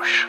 باش.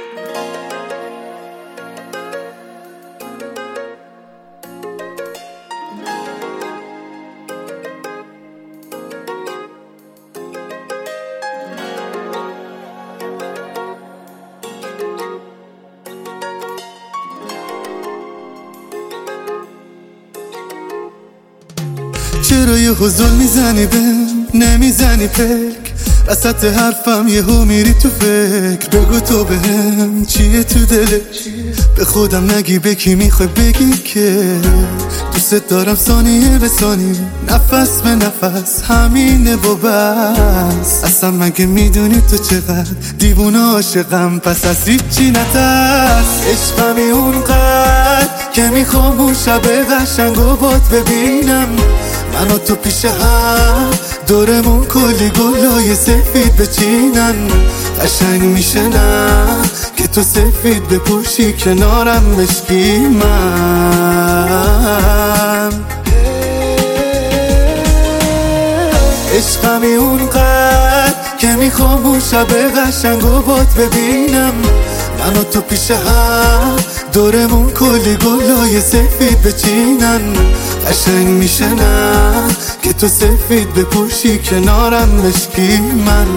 چرا یه حضور میزنی بهم نمیزنی پک وسط حرفم یهو میری تو فکر بگو تو بهم چیه تو دلت به خودم نگی به کی میخوای بگی که دوست دارم ثانیه به ثانیه نفس به نفس همینه و بس اصلا مگه میدونی تو چقدر دیوونه عاشقم پس از هیچی نترس عشقمی اونقدر که میخوام اون شب قشنگ و بات ببینم من و تو پیش هم دورمون کلی گلای سفید بچینن قشنگ میشه نه که تو سفید بپوشی کنارم مشکی من عشقمی اونقدر که میخوام اون شب قشنگ و بات ببینم من و تو پیش هم دورمون کلی گلای سفید بچینن قشنگ میشه نه که تو سفید بپوشی کنارم مشکی من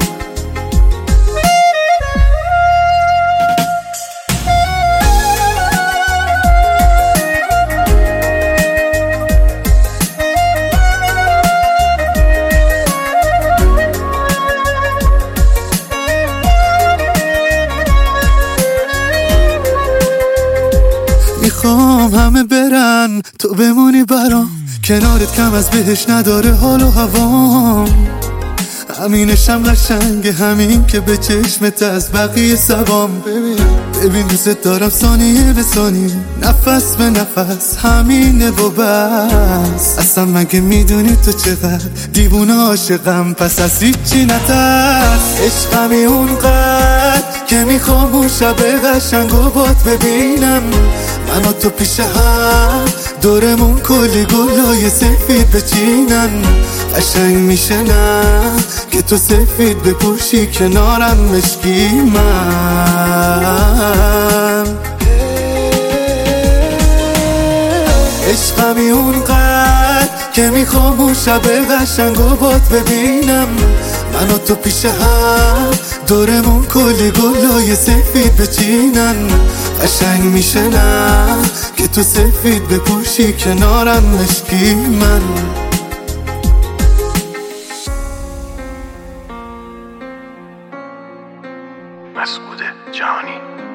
میخوام همه برن تو بمونی برام کنارت کم از بهش نداره حال و هوام همینشم قشنگه همین که به چشمت از بقیه سبام ببین دوست دارم ثانیه به ثانیه نفس به نفس همینه و بس اصلا مگه میدونی تو چقدر دیوونه عاشقم پس از هیچی نترس عشقمی اونقدر که میخوام اون شب قشنگ و بات ببینم من و تو پیش هم دورمون کلی گلای سفید بچینن قشنگ میشه نه که تو سفید بپوشی کنارم مشکی من عشقمی اونقدر که میخوام اون شب قشنگ و بات ببینم من و تو پیش هم دورمون کلی گلای سفید بچینن قشنگ میشه نه که تو سفید بپوشی کنارم مشکی من مسعود جهانی.